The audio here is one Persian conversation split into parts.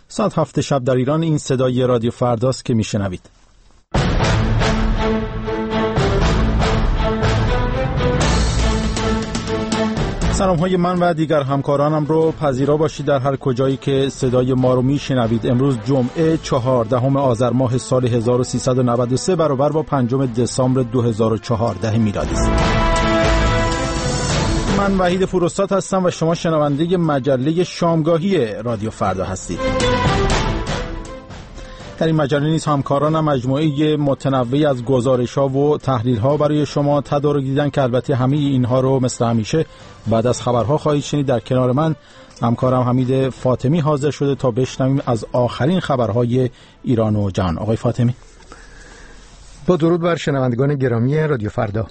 ساعت 7 شب در ایران. این صدای رادیو فرداست که میشنوید. سلام های من و دیگر همکارانم رو پذیرا باشید در هر کجایی که صدای ما رو میشنوید. امروز جمعه 14 آذر ماه سال 1393 برابر با 5 دسامبر 2014 میلادی است. من وحید فروستاد هستم و شما شنونده مجله شامگاهی رادیو فردا هستید. در این مجله نیز همکارانم مجموعه متنوعی از گزارش‌ها و تحلیل‌ها برای شما تدارک دیدن که البته همه اینها رو مثل همیشه بعد از خبرها خواهید شنید. در کنار من همکارم حمید فاطمی حاضر شده تا بشنویم از آخرین خبرهای ایران و جهان. آقای فاطمی. با درود بر شنوندگان گرامی رادیو فردا.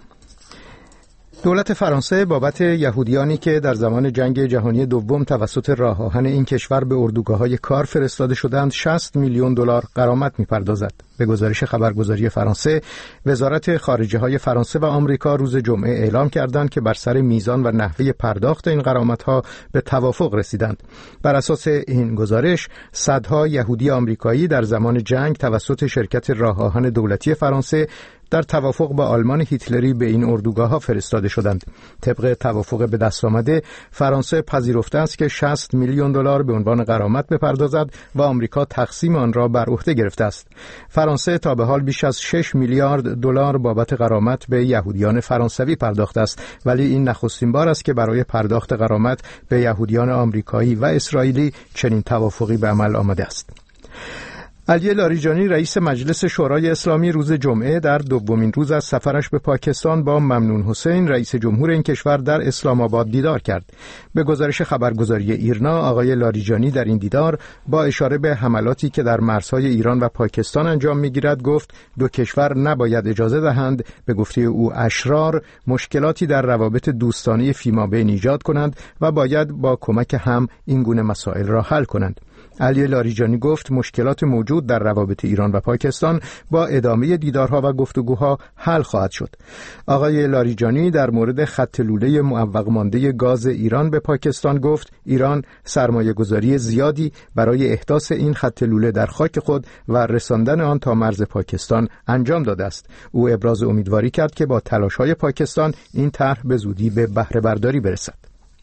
دولت فرانسه بابت یهودیانی که در زمان جنگ جهانی دوم توسط راه آهن این کشور به اردوگاه‌های کار فرستاده شدند 60 میلیون دلار غرامت می‌پردازد. به گزارش خبرگزاری فرانسه، وزارت خارجه‌های فرانسه و آمریکا روز جمعه اعلام کردند که بر سر میزان و نحوه پرداخت این غرامت‌ها به توافق رسیدند. بر اساس این گزارش، صدها یهودی آمریکایی در زمان جنگ توسط شرکت راه آهن دولتی فرانسه در توافق با آلمان هیتلری به این اردوگاه‌ها فرستاده شدند. طبق توافق به دست آمده، فرانسه پذیرفته است که 60 میلیون دلار به عنوان غرامت بپردازد و آمریکا تقسیم آن را بر عهده گرفته است. فرانسه تا به حال بیش از 6 میلیارد دلار بابت غرامت به یهودیان فرانسوی پرداخته است، ولی این نخستین بار است که برای پرداخت غرامت به یهودیان آمریکایی و اسرائیلی چنین توافقی به عمل آمده است. علی لاریجانی رئیس مجلس شورای اسلامی روز جمعه در دومین روز از سفرش به پاکستان با ممنون حسین رئیس جمهور این کشور در اسلام آباد دیدار کرد. به گزارش خبرگزاری ایرنا، آقای لاریجانی در این دیدار با اشاره به حملاتی که در مرزهای ایران و پاکستان انجام می‌گیرد گفت دو کشور نباید اجازه دهند به گفته او اشرار مشکلاتی در روابط دوستانه فیمابین ایجاد کنند و باید با کمک هم این گونه مسائل را حل کنند. علی لاریجانی گفت مشکلات موجود در روابط ایران و پاکستان با ادامه دیدارها و گفتگوها حل خواهد شد. آقای لاریجانی در مورد خط لوله معوق مانده گاز ایران به پاکستان گفت ایران سرمایه‌گذاری زیادی برای احداث این خط لوله در خاک خود و رساندن آن تا مرز پاکستان انجام داده است. او ابراز امیدواری کرد که با تلاش‌های پاکستان این طرح به زودی به بهره برداری برسد.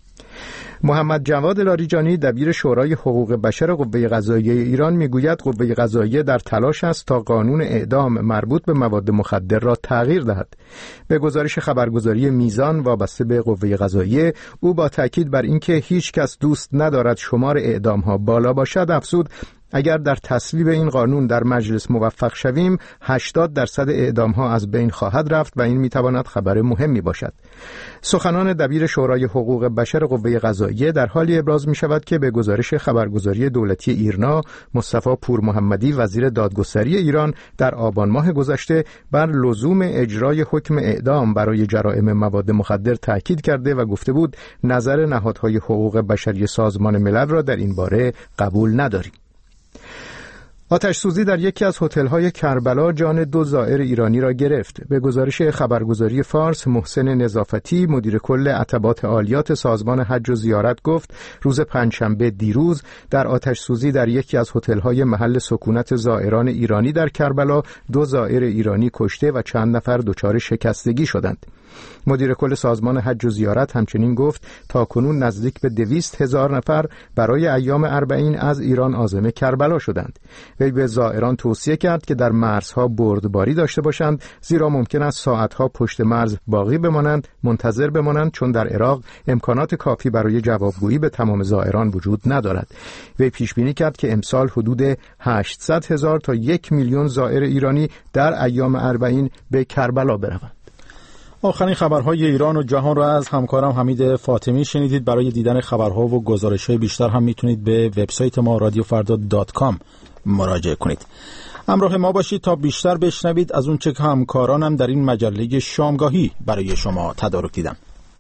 محمد جواد لاریجانی دبیر شورای حقوق بشر قوه قضاییه ایران میگوید قوه قضاییه در تلاش است تا قانون اعدام مربوط به مواد مخدر را تغییر دهد. به گزارش خبرگزاری میزان وابسته به قوه قضاییه، او با تاکید بر اینکه هیچ کس دوست ندارد شمار اعدام‌ها بالا باشد افزود اگر در تصویب این قانون در مجلس موفق شویم 80% اعدام‌ها از بین خواهد رفت و این میتواند خبر مهمی باشد. سخنان دبیر شورای حقوق بشر قوه قضاییه در حالی ابراز می‌شود که به گزارش خبرگزاری دولتی ایرنا، مصطفی پورمحمدی وزیر دادگستری ایران در آبان ماه گذشته بر لزوم اجرای حکم اعدام برای جرائم مواد مخدر تاکید کرده و گفته بود نظر نهادهای حقوق بشری سازمان ملل را در این باره قبول نداریم. آتش‌سوزی در یکی از هتل‌های کربلا جان 2 زائر ایرانی را گرفت. به گزارش خبرگزاری فارس، محسن نظافتی مدیر کل عتبات عالیات سازمان حج و زیارت گفت روز پنجشنبه دیروز در آتش‌سوزی در یکی از هتل‌های محل سکونت زائران ایرانی در کربلا 2 زائر ایرانی کشته و چند نفر دچار شکستگی شدند. مدیر کل سازمان حج و زیارت همچنین گفت تاکنون نزدیک به 200,000 نفر برای ایام 40 از ایران عازم کربلا شدند. وی به زائران توصیه کرد که در مرزها بردباری داشته باشند، زیرا ممکن است ساعتها پشت مرز باقی بمانند، منتظر بمانند، چون در عراق امکانات کافی برای جوابگویی به تمام زائران وجود ندارد. وی پیش بینی کرد که امسال حدود 800,000 تا 1 میلیون زائر ایرانی در ایام 40 به کربلا بروند. آخرین خبرهای ایران و جهان را از همکارم حمید فاطمی شنیدید. برای دیدن خبرها و گزارش‌های بیشتر هم میتونید به وبسایت ما radiofarda.com مراجعه کنید. همراه ما باشید تا بیشتر بشنوید از اون چه که همکارانم در این مجله شامگاهی برای شما تدارک دیدم.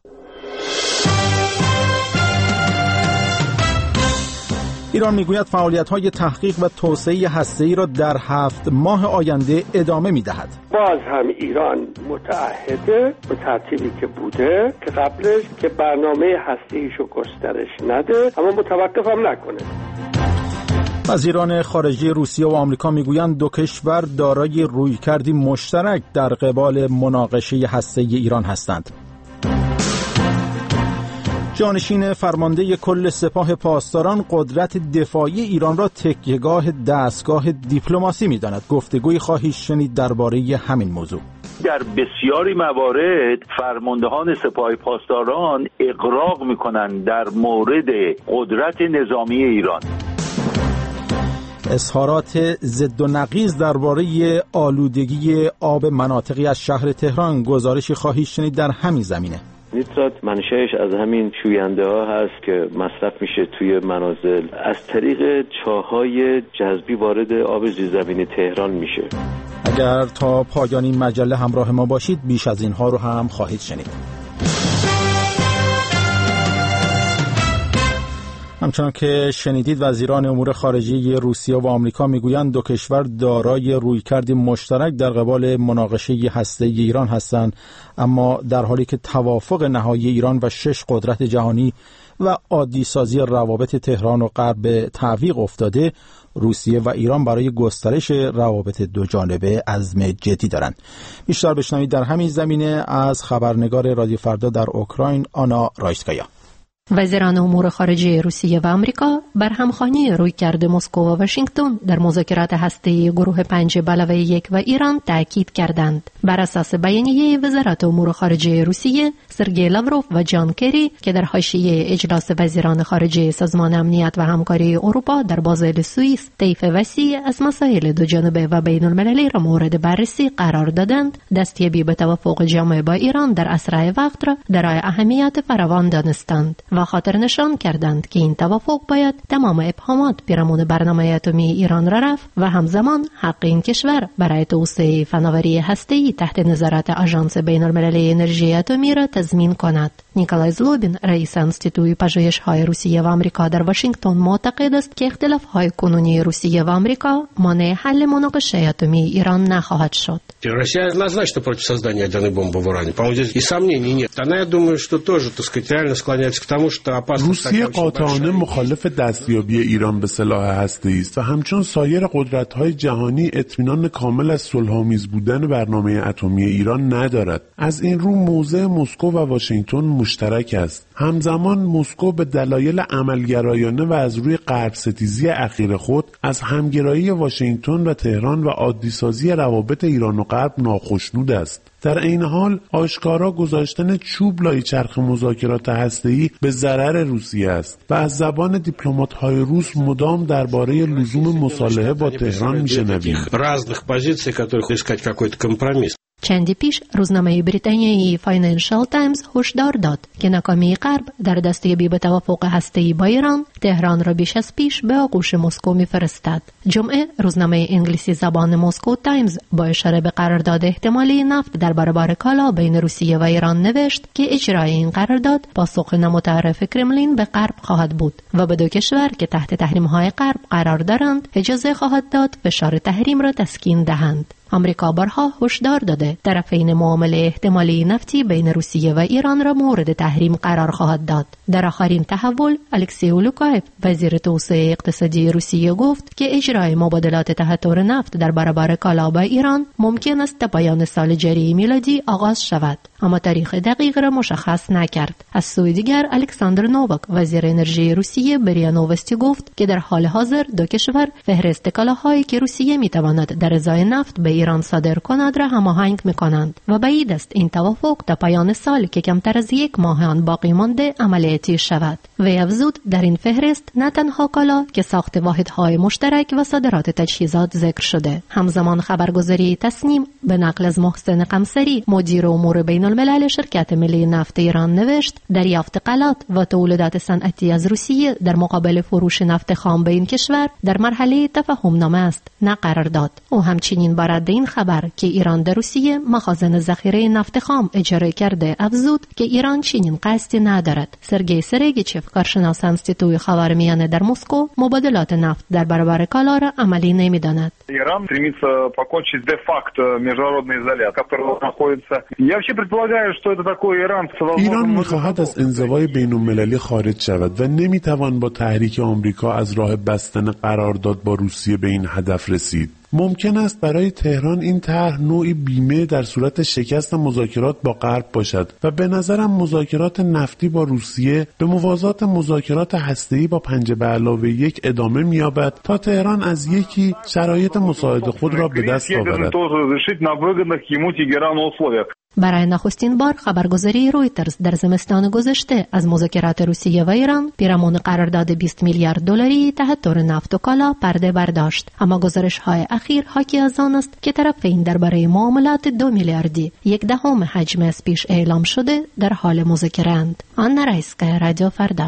ایران میگوید فعالیت‌های تحقیق و توسعه هسته‌ای را در 7 ماه آینده ادامه می‌دهد. باز هم ایران متعهده به ترتیبی که بوده که قبلش که برنامه هسته‌ایشو گسترش نده اما متوقف هم نکنه. وزیران خارجه روسیه و آمریکا میگویند دو کشور دارای رویکردی مشترک در قبال مناقشه هسته‌ای ایران هستند. جانشین فرمانده کل سپاه پاسداران قدرت دفاعی ایران را تکیهگاه دستگاه دیپلماسی می‌داند. گفتگویی خواهید شنید درباره همین موضوع. در بسیاری موارد فرماندهان سپاه پاسداران اغراق می‌کنند در مورد قدرت نظامی ایران. اظهارات ضد و نقیض درباره آلودگی آب مناطقی از شهر تهران گزارشی خواهید شنید در همین زمینه. نیترات منشأش از همین شوینده ها هست که مصرف میشه توی منازل، از طریق چاهای جذبی وارد آب زیرزمینی تهران میشه. اگر تا پایان این مجله همراه ما باشید بیش از اینها رو هم خواهید شنید. همچنان که شنیدید وزیران امور خارجه روسیه و آمریکا میگویند دو کشور دارای رویکردی مشترک در قبال مناقشه هسته‌ای ایران هستند، اما در حالی که توافق نهایی ایران و 6 قدرت جهانی و عادی سازی روابط تهران و غرب به تعویق افتاده، روسیه و ایران برای گسترش روابط دو جانبه عزم جدی دارند. بیشتر بشنوید در همین زمینه از خبرنگار رادیو فردا در اوکراین آنا رایسکایا. وزیران امور خارجه روسیه و آمریکا بر همخوانی رویکرد مسکو و واشنگتن در مذاکرات هسته‌ای گروه 5+1 و ایران تاکید کردند. بر اساس بیانیه وزارت امور خارجه روسیه، سرگئی لاوروف و جان کری که در حاشیه اجلاس وزیران خارجه سازمان امنیت و همکاری اروپا در بازل سوئیس طیف وسیع از مسائل دو جانبه و بین المللی را مورد بررسی قرار دادند، دستیابی به توافق جامع با ایران در اسرع وقت را دارای اهمیت فراوان دانستند و خاطر نشان کردند که این توافق باید تمام ابهامات پیرامون برنامه اتمی ایران را رفع و همزمان حق این کشور برای توسعه فناوری هسته‌ای تحت نظارت آژانس بین‌المللی انرژی اتمی را تضمین کند. نیکولای زلوبین، رئیس انستیتوی پژوهش‌های روسیه و آمریکا در واشنگتن، معتقد است که اختلاف‌های کنونی روسیه و آمریکا مانع حل مناقشه اتمی ایران نخواهد شد. Россия однозначно против создания ядерной бомбы в Уране. По-моему, здесь и сомнений нет. Она, я думаю, что тоже, так сказать, реально склоняется к тому, что опасность روسیه قاطعانه مخالف دستیابی ایران به سلاح هسته‌ای است و همچون سایر قدرت‌های جهانی اطمینان کامل از صلح‌آمیز بودن برنامه اتمی ایران ندارد. از این رو موضع مسکو و واشنگتن مشترک است. همزمان مسکو به دلایل عملگرایانه و از روی غرب ستیزی اخیر خود از همگرایی واشنگتن و تهران و عادی‌سازی روابط ایران و غرب ناخشنود است. در این حال آشکارا گذاشتن چوب لای چرخ مذاکرات هسته‌ای به ضرر روسیه است و از زبان دیپلمات‌های روس مدام درباره لزوم مصالحه با تهران میشنویم. چندی پیش روزنامه بریتانیایی فاینانشال تایمز هشدار داد که ناکامی غرب در دستیابی به توافق هسته‌ای با ایران تهران را بیش از پیش به آغوش مسکو می‌فرستد. جمعه روزنامه انگلیسی زبان مسکو تایمز با اشاره به قرارداد احتمالی نفت در برابر کالا بین روسیه و ایران نوشت که اجرای این قرارداد پاسخ نامتعارف کرملین به غرب خواهد بود و به دو کشور که تحت تحریم‌های غرب قرار دارند اجازه خواهد داد فشار تحریم را تسکین دهند. آمریکا بارها هشدار داده طرفین معامله احتمالی نفتی بین روسیه و ایران را مورد تحریم قرار خواهد داد. در آخرین تحول الکسی اولوکایف وزیر توسعه اقتصادی روسیه گفت که اجرای مبادلات تهاتر نفت در برابر کالا با ایران ممکن است تا پایان سال جاری میلادی آغاز شود، اما تاریخ دقیق را مشخص نکرد. از سوی دیگر الکساندر نوواک وزیر انرژی روسیه به ریا نووستی گفت که در حال حاضر دو کشور فهرست کالاهایی که روسیه میتواند در ازای نفت به ایران صادر کند را هماهنگ میکنند و بعید است این توافق تا پایان سال که کمتر از یک ماه آن باقی مانده عملیاتی شود. وی افزود در این فهرست نه تنها کالا که ساخت واحدهای مشترک و صادرات تجهیزات ذکر شده. همزمان خبرگزاری تصنیم به نقل از محسن قمصری مدیر امور بین الملل شرکت ملی نفت ایران نوشت دریافت غلات و تولیدات صنعتی از روسیه در مقابل فروش نفت خام به این کشور در مرحله تفاهم نامه است، نه قرارداد. او همچنین برای این خبر که ایران در روسیه مخازن ذخیره نفت خام اجاره کرده افزود که ایران چنین قصدی ندارد. سرگئی سرگیچف کارشناس انستیتوی خاورمیانه در مسکو مبادلات نفت در برابر کالا را عملی نمی‌داند. Иран стремится покончить де-факто международный изолят, который находится. Я вообще предполагаю, ایران می‌خواهد از انزوای بین‌المللی خارج شود و نمی‌توان با تحریک آمریکا از راه بستن قرارداد با روسیه به این هدف رسید. ممکن است برای تهران این طرح نوعی بیمه در صورت شکست مذاکرات با غرب باشد و به نظرم مذاکرات نفتی با روسیه به موازات مذاکرات هسته‌ای با 5+1 ادامه می‌یابد تا تهران از یکی شرایط مساعد خود را به دست آورد. برای نخستین بار خبرگزاری رویترز در زمستان گذشته از مذاکرات روسیه و ایران پیرامون قرارداد 20 میلیارد دلاری تحت تور نفت و کالا پرده برداشت، اما گزارش‌های اخیر حاکی از آن است که طرفین درباره معاملات 2 میلیاردی 1/10 حجم از پیش اعلام شده در حال مذاکره اند. آن رئیس‌گاه رادیو فردا.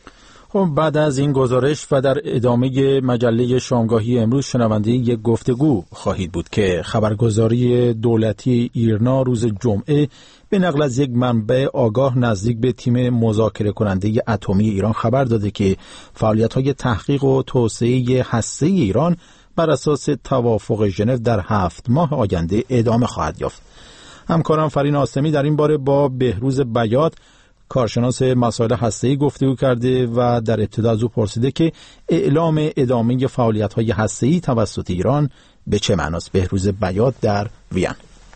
بعد از این گزارش و در ادامه مجله شامگاهی امروز شنونده یک گفتگو خواهید بود که خبرگزاری دولتی ایرنا روز جمعه به نقل از یک منبع آگاه نزدیک به تیم مذاکره کننده اتمی ایران خبر داده که فعالیت‌های تحقیق و توسعه هسته‌ای ایران بر اساس توافق ژنو در 7 ماه آینده ادامه خواهد یافت. همکارم فرین آسمی در این باره با بهروز بیات کارشناس مسائل هسته‌ای گفتگو کرده و در ابتدا از او پرسیده که اعلام ادامه فعالیت‌های هسته‌ای توسط ایران به چه معناست. بهروز بیات در وین.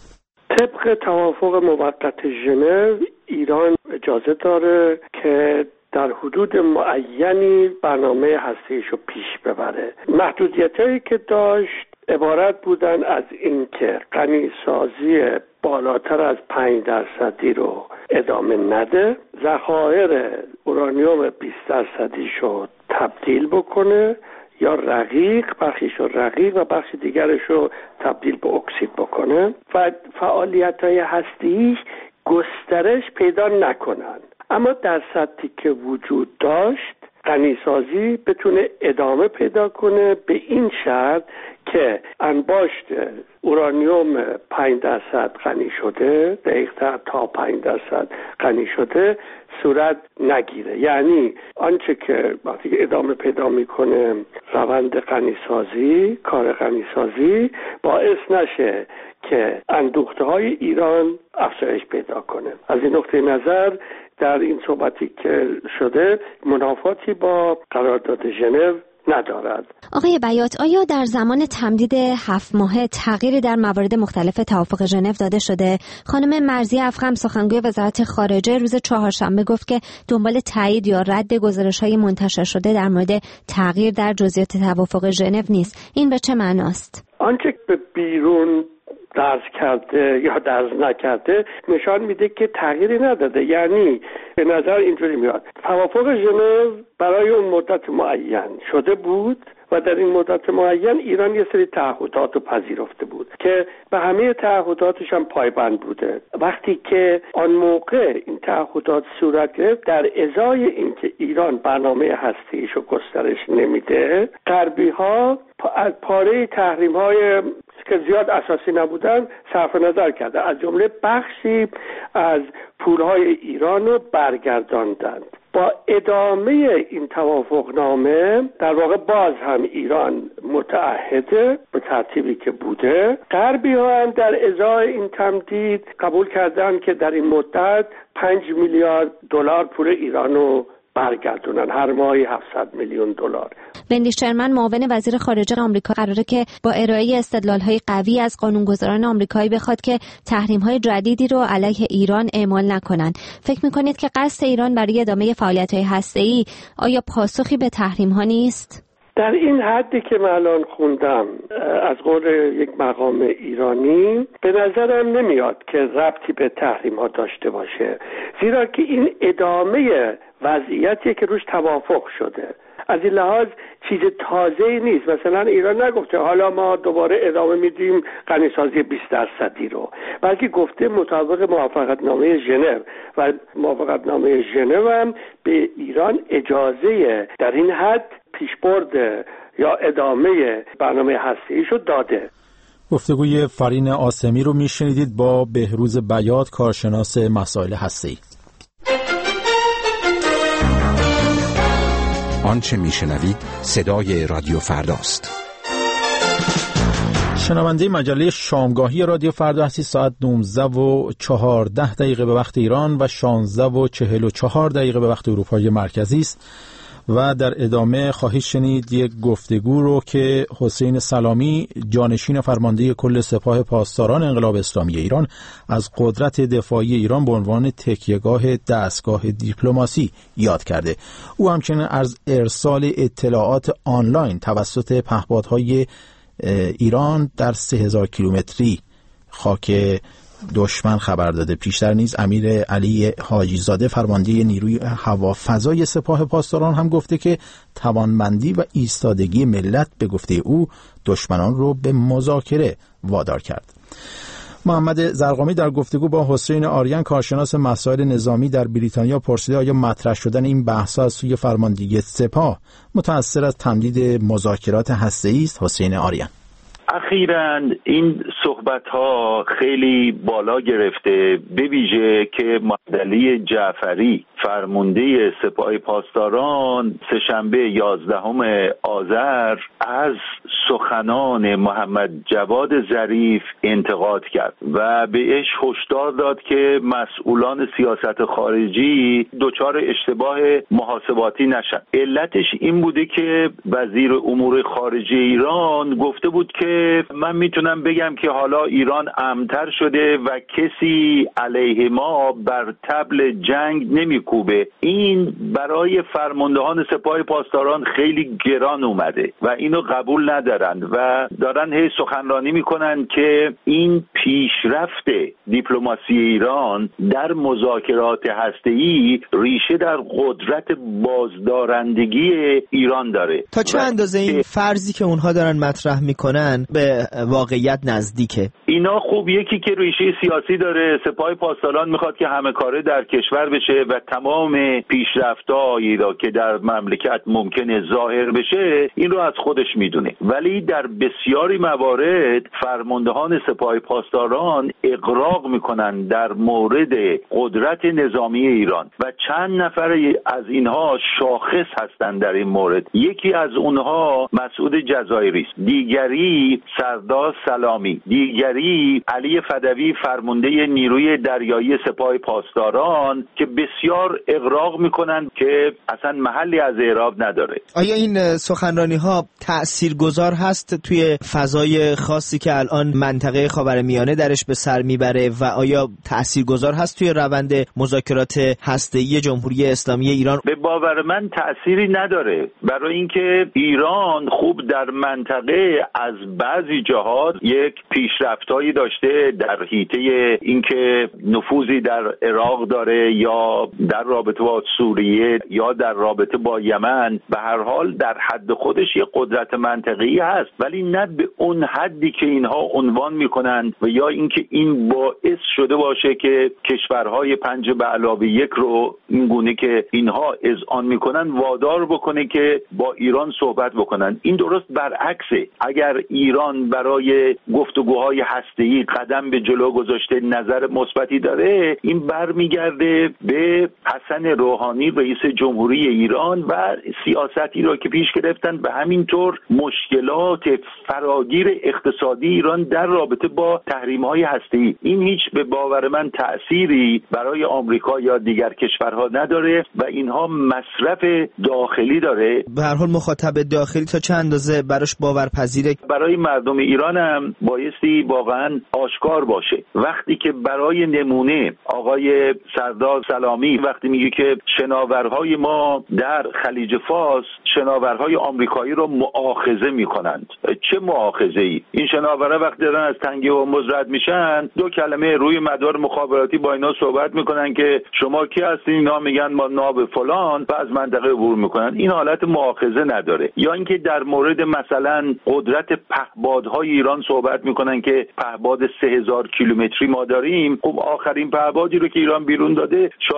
طبق توافق موقت ژنو ایران اجازه داره که در حدود معینی برنامه هسته‌ایشو پیش ببره. محدودیتایی که داشت عبارت بودن از اینکه غنیسازی بالاتر از 5% رو ادامه نده، ذخایر اورانیوم 20% رو تبدیل بکنه یا رقیق، بخشیشو رقیق و بخش دیگرشو تبدیل به اکسید بکنه و فعالیت‌های هسته‌ایش گسترش پیدا نکنن. اما در سطحی که وجود داشت غنیسازی بتونه ادامه پیدا کنه به این شرط که انباشت اورانیوم 5% غنی شده، دقیق‌تر تا 5% غنی شده صورت نگیره. یعنی آنچه که وقتی ادامه پیدا میکنه روند غنیسازی، کار غنیسازی باعث نشه که اندوخته‌های ایران افزایش پیدا کنه. از این نقطه نظر در این صحبتی که شده منافاتی با قرارداد ژنو ندارد. آقای بیات، آیا در زمان تمدید 7 ماهه تغییری در موارد مختلف توافق ژنو داده شده؟ خانم مرضیه افخم سخنگوی وزارت خارجه روز چهارشنبه گفت که دنبال تایید یا رد گزارش‌های منتشر شده در مورد تغییر در جزئیات توافق ژنو نیست. این به چه معناست؟ آنچه به بیرون درز کرده یا درز نکرده نشان میده که تغییری نداده. یعنی به نظر اینجوری میاد توافق ژنو برای اون مدت معین شده بود و در این مدت معین ایران یه سری تعهدات رو پذیرفته بود که به همه تعهداتش هم پایبند بوده. وقتی که آن موقع این تعهدات صورت گرفت، در ازای اینکه ایران برنامه هسته‌ایش رو گسترش نمیده، غربی‌ها از پاره تحریم‌های که زیاد اساسی نبودن صرف نظر کرده، از جمله بخشی از پولهای ایران رو برگرداندند. با ادامه این توافقنامه در واقع باز هم ایران متعهده به ترتیبی که بوده. غربی ها هم در ازای این تمدید قبول کردن که در این مدت 5 میلیارد دلار پول ایران رو برگردونن، هر ماهی 700 میلیون دلار. وندی شرمن معاون وزیر خارجه آمریکا قراره که با ارائه استدلال‌های قوی از قانونگذاران آمریکایی بخواد که تحریم‌های جدیدی رو علیه ایران اعمال نکنن. فکر می‌کنید که قصد ایران برای ادامه فعالیت‌های هسته‌ای آیا پاسخی به تحریم‌ها نیست؟ در این حدی که من الان خوندم از قول یک مقام ایرانی به نظرم نمیاد که ربطی به تحریم ها داشته باشه، زیرا که این ادامه وضعیتیه که روش توافق شده. از این لحاظ چیز تازه‌ای نیست. مثلا ایران نگفته حالا ما دوباره ادامه میدیم غنیسازی 20% رو، بلکه گفته مطابق موافقتنامه ژنو و موافقتنامه ژنو هم به ایران اجازه در این حد پیشبرد یا ادامه برنامه هسته‌ایشو داده. گفتگوی فرین آسمی رو میشنیدید با بهروز بیات کارشناس مسائل هسته‌ای. آنچه میشنوید صدای رادیو فرداست. شنونده مجله شامگاهی رادیو فردا هستی. ساعت 19:14 به وقت ایران و 16:44 به وقت اروپای مرکزی است و در ادامه خواهید شنید یک گفتگو رو که حسین سلامی، جانشین فرمانده کل سپاه پاسداران انقلاب اسلامی ایران، از قدرت دفاعی ایران به عنوان تکیهگاه دستگاه دیپلماسی یاد کرده. او همچنین از ارسال اطلاعات آنلاین توسط پهپادهای ایران در 3000 کیلومتری خاک دشمن خبر داده. پیشتر نیز امیر علی حاجی زاده، فرمانده نیروی هوافضای سپاه پاسداران، هم گفته که توانمندی و ایستادگی ملت به گفته او دشمنان رو به مذاکره وادار کرد. محمد زرقامی در گفتگو با حسین آریان، کارشناس مسائل نظامی در بریتانیا، پرسیده آیا مطرح شدن این بحث‌ها از سوی فرماندهی سپاه متأثر از تمدید مذاکرات هسته‌ای است؟ حسین آریان: اخیراً این صحبت‌ها خیلی بالا گرفته، به ویژه که معدلی جعفری، فرمانده سپاه پاسداران، سه‌شنبه 11 آذر از سخنان محمد جواد ظریف انتقاد کرد و بهش هشدار داد که مسئولان سیاست خارجی دچار اشتباه محاسباتی نشن. علتش این بوده که وزیر امور خارجه ایران گفته بود که من میتونم بگم که حالا ایران امن‌تر شده و کسی علیه ما بر طبل جنگ نمیکوبه. این برای فرماندهان سپاه پاسداران خیلی گران اومده و اینو قبول ندارن و دارن هی سخنرانی میکنن که این پیشرفت دیپلماسی ایران در مذاکرات هسته‌ای ریشه در قدرت بازدارندگی ایران داره. تا چه اندازه این فرضی که اونها دارن مطرح میکنن به واقعیت نزدیکه؟ اینا خوب، یکی که ریشه سیاسی داره، سپاه پاسداران میخواد که همه کاره در کشور بشه و تمام پیشرفت‌هایی را که در مملکت ممکنه ظاهر بشه این رو از خودش میدونه، ولی در بسیاری موارد فرماندهان سپاه پاسداران اغراق میکنن در مورد قدرت نظامی ایران و چند نفر از اینها شاخص هستند در این مورد. یکی از اونها مسعود جزایری است، دیگری سردار سلامی، دیگری علی فدوی، فرمانده نیروی دریایی سپاه پاسداران، که بسیار اغراق میکنن که اصلا محلی از اعراب نداره. آیا این سخنرانی ها تأثیرگذار هست توی فضای خاصی که الان منطقه خاورمیانه درش به سر میبره و آیا تأثیرگذار هست توی روند مذاکرات هسته‌ای جمهوری اسلامی ایران؟ به باور من تأثیری نداره، برای اینکه ایران خوب در منطقه از بعضی جهات یک پیشرفتایی داشته در حیطه اینکه نفوذی در عراق داره یا در رابطه با سوریه یا در رابطه با یمن. به هر حال در حد خودش یک قدرت منطقه‌ای هست، ولی نه به اون حدی که اینها عنوان میکنن و یا اینکه این باعث شده باشه که کشورهای 5+1 رو این گونه که اینها اذعان میکنن وادار بکنه که با ایران صحبت بکنن. این درست برعکسه. اگر ایران برای گفتگوهای هسته‌ای قدم به جلو گذاشته، نظر مثبتی داره، این برمیگرده به حسن روحانی رئیس جمهوری ایران و سیاستی را که پیش گرفتن و همینطور مشکلات فراگیر اقتصادی ایران در رابطه با تحریم‌های هسته‌ای. این هیچ به باور من تأثیری برای آمریکا یا دیگر کشورها نداره و اینها مصرف داخلی داره. به هر حال مخاطب داخلی تا چند اندازه براش باورپذیره؟ برای مردم ایران هم بایستی واقعا آشکار باشه. وقتی که برای نمونه آقای سردار سلامی وقتی میگه که شناورهای ما در خلیج فارس شناورهای آمریکایی رو مؤاخذه میکنند، چه مؤاخذه‌ای؟ این شناورها وقتی دارن از تنگه هرمز رد میشن 2 کلمه روی مدار مخابراتی با اینا صحبت میکنن که شما کی هستین؟ اینا میگن ما ناب فلان و از منطقه عبور میکنن. این حالت مؤاخذه نداره. یا اینکه در مورد مثلا قدرت پهپادهای ایران صحبت میکنن که پهپاد 3000 کیلومتری ما داریم. خب آخرین پهپادی رو که ایران بیرون داده شاهد 100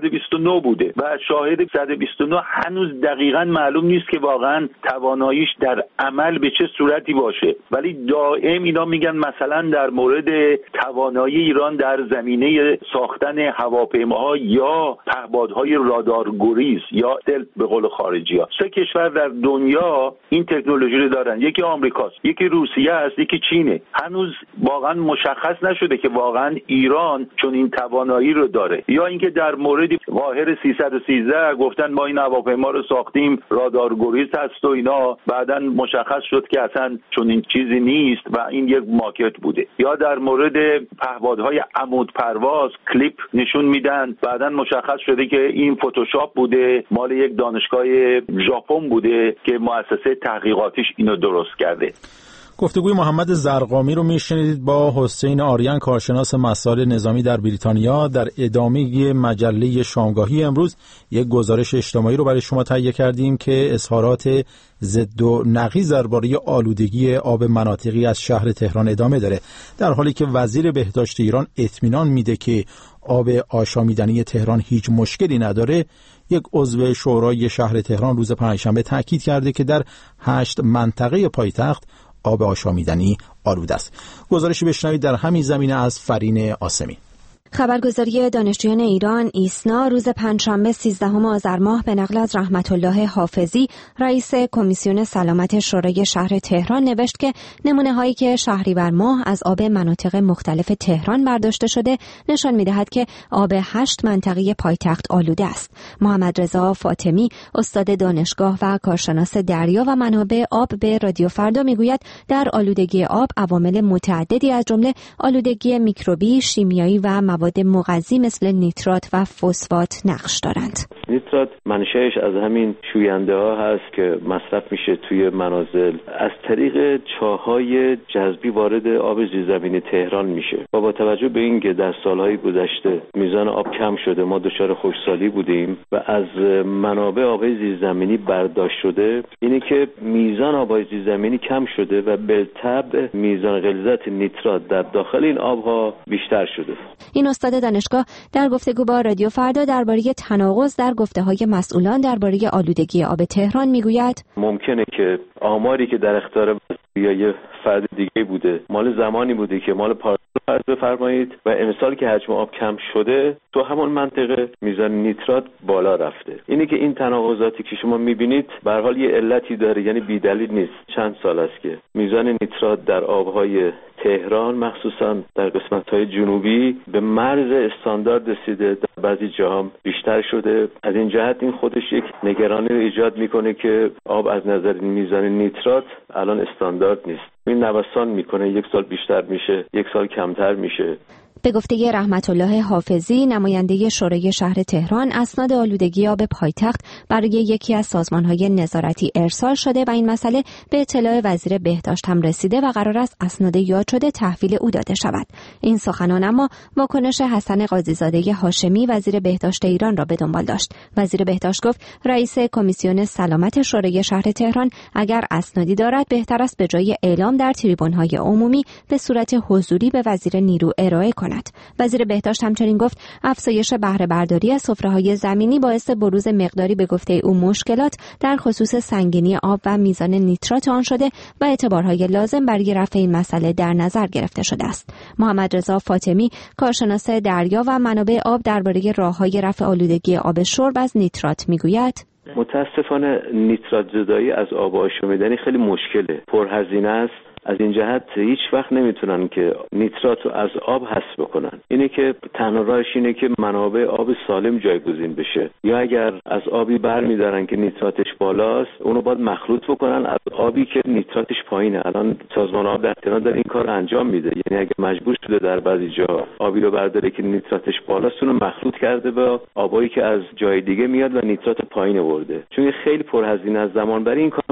129 بوده و شاهد 129 هنوز دقیقاً معلوم نیست که واقعاً تواناییش در عمل به چه صورتی باشه، ولی دائم اینا میگن مثلا در مورد توانایی ایران در زمینه ساختن هواپیماها یا پهپادهای رادارگریز یا استلت به قول خارجی‌ها. 3 کشور در دنیا این تکنولوژی رو دارن، یکی آمریکاست، یکی روسیه است، یکی چینه. هنوز واقعا مشخص نشده که واقعا ایران چون این توانایی رو داره، یا اینکه در مورد قاهر 313 گفتن ما این هواپیما رو ساختیم رادارگریز هست و اینا، بعداً مشخص شد که اصلا چون این چیزی نیست و این یک ماکت بوده. یا در مورد پهپادهای عمود پرواز کلیپ نشون میدن، بعداً مشخص شده که این فتوشاپ بوده، مال یک دانشگاه ژاپن بوده که مؤسسه تحقیقاتیش اینو درست کرده. گفتگوی محمد زرقامی رو میشنیدید با حسین آریان، کارشناس مسائل نظامی در بریتانیا. در ادامه مجله شامگاهی امروز یک گزارش اجتماعی رو برای شما تهیه کردیم که اظهارات ضد و نقیض درباره آلودگی آب مناطقی از شهر تهران ادامه داره، در حالی که وزیر بهداشت ایران اطمینان میده که آب آشامیدنی تهران هیچ مشکلی نداره. یک عضو شورای شهر تهران روز پنجشنبه تاکید کرده که در 8 منطقه پایتخت آب آشامیدنی آلوده است. گزارشی بشنوید در همین زمینه از فرین آسمی. خبرگزاری دانشجویان ایران ایسنا روز پنجشنبه 13 آذر ماه به نقل از رحمت الله حافظی رئیس کمیسیون سلامت شورای شهر تهران نوشت که نمونه هایی که شهریور ماه از آب مناطق مختلف تهران برداشته شده نشان می‌دهد که آب 8 منطقه پایتخت آلوده است. محمد رضا فاطمی استاد دانشگاه و کارشناس دریا و منابع آب به رادیو فردا میگوید در آلودگی آب عوامل متعددی از جمله آلودگی میکروبی، شیمیایی و مواد مغذی مثل نیترات و فسفات نقش دارند. نیترات منشأش از همین شوینده ها هست که مصرف میشه توی منازل، از طریق چاهای جذبی وارد آب زیرزمینی تهران میشه و با توجه به اینکه در سالهای گذشته میزان آب کم شده، ما دچار خشکسالی بودیم و از منابع آب زیرزمینی برداشت شده، اینه که میزان آب زیرزمینی کم شده و بالتبع میزان غلظت نیترات در داخل این آبها بیشتر شده. این استاد دانشگاه در گفتگو با رادیو فردا درباره تناقض در گفته‌های مسئولان درباره آلودگی آب تهران میگوید ممکنه که آماری که در اختیار یا یه فرد دیگه بوده مال زمانی بوده که مال پارسال فرض بفرمایید و امسال که حجم آب کم شده تو همون منطقه میزان نیترات بالا رفته. اینه که این تناقضاتی که شما میبینید به هر حال یه علتی داره، یعنی بی‌دلیل نیست. چند سال است که میزان نیترات در آبهای تهران مخصوصا در قسمت‌های جنوبی به مرز استاندارد رسیده، در بعضی جاها بیشتر شده. از این جهت این خودش یک نگرانی رو ایجاد میکنه که آب از نظر میزان نیترات الان استاندارد نیست. این نوسان میکنه، یک سال بیشتر میشه، یک سال کمتر میشه. به گفته رحمت الله حافظی نماینده شورای شهر تهران، اسناد آلودگی آب پایتخت برای یکی از سازمان‌های نظارتی ارسال شده و این مسئله به اطلاع وزیر بهداشت هم رسیده و قرار است اسناد یاد شده تحویل او داده شود. این سخنان اما واکنش حسن قاضیزاده هاشمی وزیر بهداشت ایران را به دنبال داشت. وزیر بهداشت گفت رئیس کمیسیون سلامت شورای شهر تهران اگر اسنادی دارد بهتر است به جای اعلام در تریبون‌های عمومی به صورت حضوری به وزیر نیرو ارائه کند. وزیر بهداشت همچنین گفت افزایش بهره برداری از سفره‌های زمینی باعث بروز مقداری به گفته او مشکلات در خصوص سنگینی آب و میزان نیترات آن شده و اعتبارهای لازم برای رفع این مسئله در نظر گرفته شده است. محمد رضا فاطمی کارشناس دریا و منابع آب درباره راه‌های رفع آلودگی آب شرب از نیترات میگوید متاسفانه نیترات زدایی از آب آشامیدنی خیلی مشکله، پرهزینه است. از این جهت هیچ وقت نمیتونن که نیترات رو از آب حذف بکنن. اینه که تنها راهش اینه که منابع آب سالم جایگزین بشه، یا اگر از آبی برمی‌دارن که نیتراتش بالاست اونو باید مخلوط بکنن از آبی که نیتراتش پایینه. الان سازمان آب در تهران داره این کار انجام میده، یعنی اگر مجبور شده در بعضی جا آبی رو برداره که نیتراتش بالاست اونو مخلوط کرده با آبایی که از جای دیگه میاد و نیترات پایین آورده. چون خیلی پرهزینه از زمان برای این کار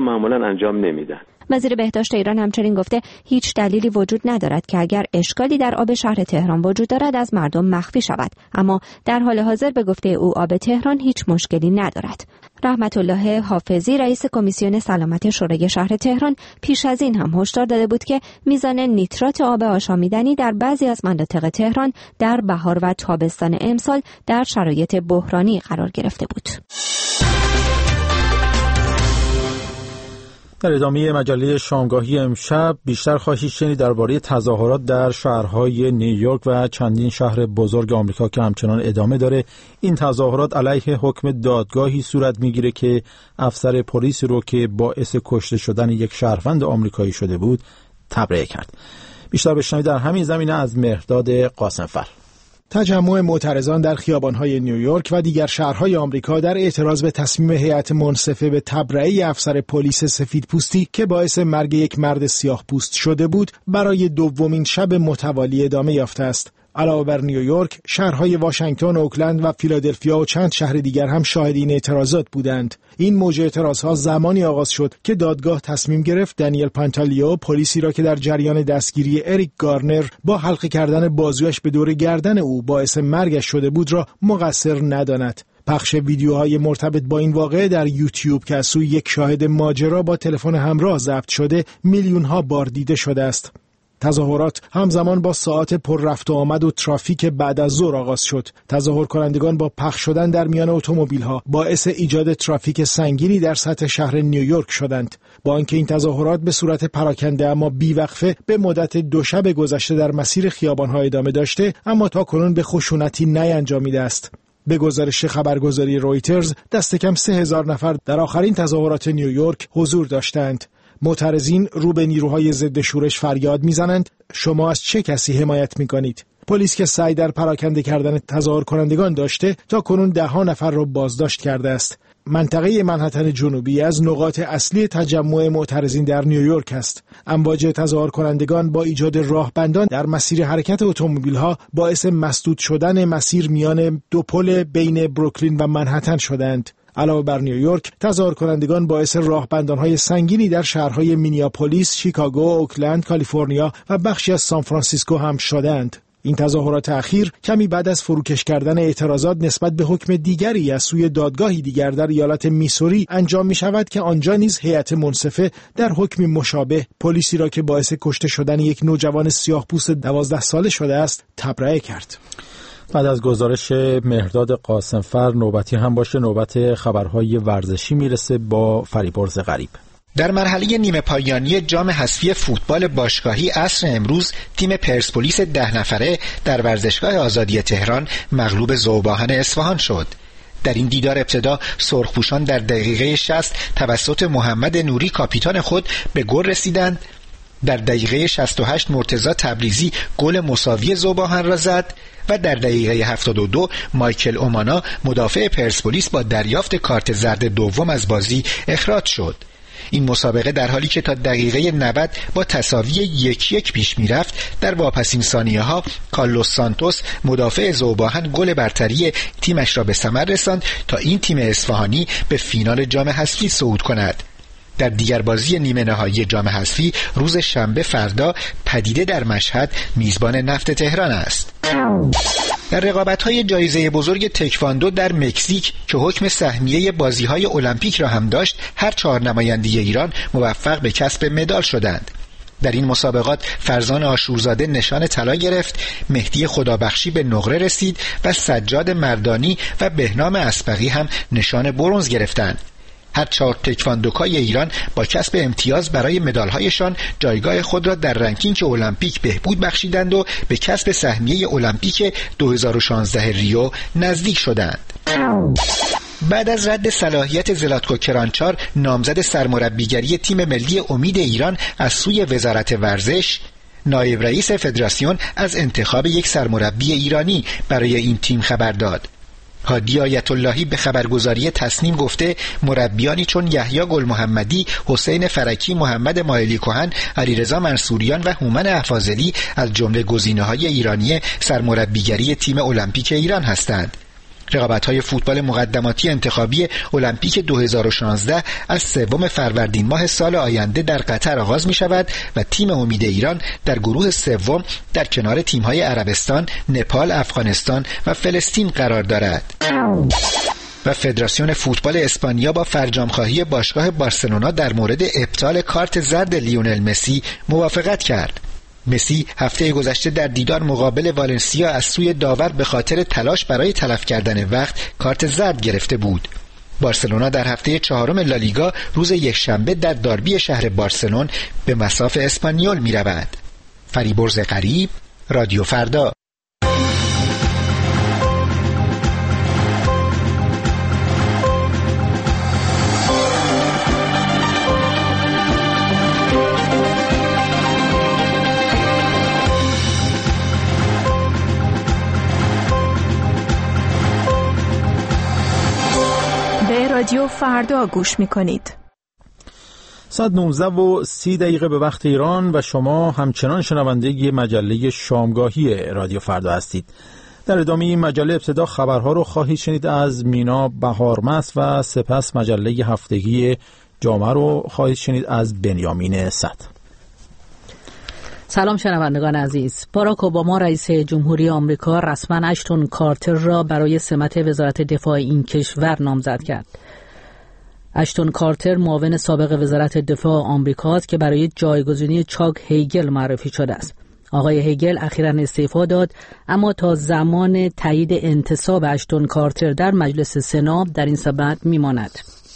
معمولا انجام نمیدن. وزیر بهداشت ایران همچنین گفته هیچ دلیلی وجود ندارد که اگر اشکالی در آب شهر تهران وجود دارد از مردم مخفی شود، اما در حال حاضر به گفته او آب تهران هیچ مشکلی ندارد. رحمت الله حافظی رئیس کمیسیون سلامت شورای شهر تهران پیش از این هم هشدار داده بود که میزان نیترات آب آشامیدنی در بعضی از مناطق تهران در بهار و تابستان امسال در شرایط بحرانی قرار گرفته بود. در ادامه مجله شامگاهی امشب بیشتر خواهید شنید درباره تظاهرات در شهرهای نیویورک و چندین شهر بزرگ آمریکا که همچنان ادامه داره. این تظاهرات علیه حکم دادگاهی صورت میگیره که افسر پلیس رو که باعث کشته شدن یک شهروند آمریکایی شده بود تبرئه کرد. بیشتر بشنوید در همین زمینه از مهرداد قاسمفر. تجمع معترضان در خیابان‌های نیویورک و دیگر شهرهای آمریکا در اعتراض به تصمیم هیئت منصفه به تبرئه افسر پلیس سفیدپوستی که باعث مرگ یک مرد سیاه‌پوست شده بود، برای دومین شب متوالی ادامه یافته است. علاوه بر نیویورک، شهرهای واشنگتن، اوکلند و فیلادلفیا و چند شهر دیگر هم شاهد این اعتراضات بودند. این موج اعتراضها زمانی آغاز شد که دادگاه تصمیم گرفت دنیل پانتالیو، پلیسی را که در جریان دستگیری اریک گارنر با حلقه کردن بازویش به دور گردن او باعث مرگش شده بود را مقصر نداند. پخش ویدیوهای مرتبط با این واقعه در یوتیوب که از سوی یک شاهد ماجرا با تلفن همراه ضبط شده میلیون‌ها بار دیده شده است. تظاهرات همزمان با ساعات پر رفت و آمد و ترافیک بعد از ظهر آغاز شد. تظاهر کنندگان با پخش شدن در میان اتومبیل‌ها باعث ایجاد ترافیک سنگینی در سطح شهر نیویورک شدند. با آنکه این تظاهرات به صورت پراکنده اما بیوقفه به مدت 2 شب گذشته در مسیر خیابان‌ها ادامه داشته، اما تاکنون به خشونتی نینجامیده است. به گزارش خبرگزاری رویترز، دست کم 3000 نفر در آخرین تظاهرات نیویورک حضور داشتند. معترضین رو به نیروهای ضد شورش فریاد میزنند شما از چه کسی حمایت میکنید؟ پلیس که سعی در پراکنده کردن تظاهر کنندگان داشته تا کنون 10 نفر را بازداشت کرده است. منطقه منهتن جنوبی از نقاط اصلی تجمع معترضین در نیویورک است. امواج تظاهر کنندگان با ایجاد راهبندان در مسیر حرکت اتومبیل‌ها باعث مسدود شدن مسیر میان 2 پل بین بروکلین و منهتن شدند. علاوه بر نیویورک، تظاهر کنندگان باعث راهبندان‌های سنگینی در شهرهای مینیاپولیس، شیکاگو، اوکلند، کالیفرنیا و بخشی از سان فرانسیسکو هم شدند. این تظاهرات اخیر کمی بعد از فروکش کردن اعتراضات نسبت به حکم دیگری از سوی دادگاهی دیگر در ایالت میسوری انجام می شود که آنجا نیز هیئت منصفه در حکمی مشابه پلیسی را که باعث کشته شدن یک نوجوان سیاه‌پوست 12 ساله شده است تبرئه کرد. بعد از گزارش مهرداد قاسمفر نوبتی هم باشه، نوبت خبرهای ورزشی میرسه با فریبرز غریب. در مرحله نیمه پایانی جام حذفی فوتبال باشگاهی عصر امروز تیم پرسپولیس 10 نفره در ورزشگاه آزادی تهران مغلوب ذوب‌آهن اصفهان شد. در این دیدار ابتدا سرخپوشان در دقیقه 60 توسط محمد نوری کاپیتان خود به گل رسیدند. در دقیقه 68 مرتضی تبریزی گل مساوی ذوب‌آهن را زد و در دقیقه 72 مایکل اومانا مدافع پرسپولیس با دریافت کارت زرد دوم از بازی اخراج شد. این مسابقه در حالی که تا دقیقه 90 با تساوی 1-1 پیش میرفت، در واپسین ثانیه‌ها کارلوس سانتوس مدافع ذوب‌آهن گل برتری تیمش را به ثمر رساند تا این تیم اصفهانی به فینال جام حذفی صعود کند. در دیگر بازی نیمه نهایی جام حذفی روز شنبه فردا پدیده در مشهد میزبان نفت تهران است. در رقابت‌های جایزه بزرگ تکواندو در مکزیک که حکم سهمیه بازی‌های المپیک را هم داشت، هر 4 نماینده ایران موفق به کسب مدال شدند. در این مسابقات فرزان آشورزاده نشان طلا گرفت، مهدی خدابخشی به نقره رسید و سجاد مردانی و بهنام اسبقی هم نشان برنز گرفتند. هر 4 تکواندوکای ایران با کسب امتیاز برای مدال‌هایشان جایگاه خود را در رنکینگ المپیک بهبود بخشیدند و به کسب سهمیه المپیک 2016 ریو نزدیک شدند. بعد از رد صلاحیت زلاتکو کرانچار نامزد سرمربیگری تیم ملی امید ایران از سوی وزارت ورزش، نایب رئیس فدراسیون از انتخاب یک سرمربی ایرانی برای این تیم خبر داد. هادی آیت اللهی به خبرگزاری تصنیم گفته مربیانی چون یحیی گل محمدی، حسین فرکی، محمد مایلی کهن، علیرضا منصوریان و هومن احفاظلی از جمله گزینه‌های ایرانی سرمربیگری تیم المپیک ایران هستند. رقابت‌های فوتبال مقدماتی انتخابی المپیک 2016 از 3 فروردین ماه سال آینده در قطر آغاز می‌شود و تیم امید ایران در گروه 3 در کنار تیم‌های عربستان، نپال، افغانستان و فلسطین قرار دارد. و فدراسیون فوتبال اسپانیا با فرجام‌خواهی باشگاه بارسلونا در مورد ابطال کارت زرد لیونل مسی موافقت کرد. مسی هفته گذشته در دیدار مقابل والنسیا از سوی داور به خاطر تلاش برای تلف کردن وقت کارت زرد گرفته بود. بارسلونا در هفته 4 لالیگا روز یکشنبه در داربی شهر بارسلون به مصاف اسپانیول می رود. فریبرز غریب، رادیو فردا. رادیو فردا گوش می‌کنید. ساعت 19:30 به وقت ایران و شما همچنان شنونده مجله شامگاهی رادیو فردا هستید. در ادامه این مجله ابتدا خبرها رو خواهید شنید از مینا بهارمس و سپس مجله هفتگی جامعه رو خواهید شنید از بنیامین صد. سلام شنوندگان عزیز. باراک اوباما رئیس جمهوری آمریکا رسما اشتون کارتر را برای سمت وزارت دفاع این کشور نامزد کرد. اشتون کارتر معاون سابق وزارت دفاع آمریکاست که برای جایگزینی چاک هیگل معرفی شده است. آقای هیگل اخیراً استعفا داد، اما تا زمان تایید انتصاب اشتون کارتر در مجلس سنا در این سمت میماند.